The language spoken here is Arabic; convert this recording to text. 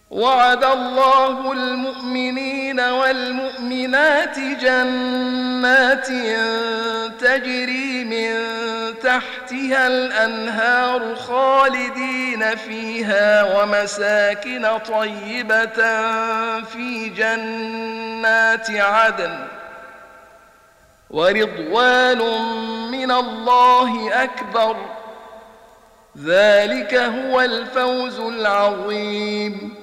وعد الله المؤمنين والمؤمنات جنات تجري من تحتها الأنهار خالدين فيها ومساكن طيبة في جنات عدن ورضوان من الله أكبر ذلك هو الفوز العظيم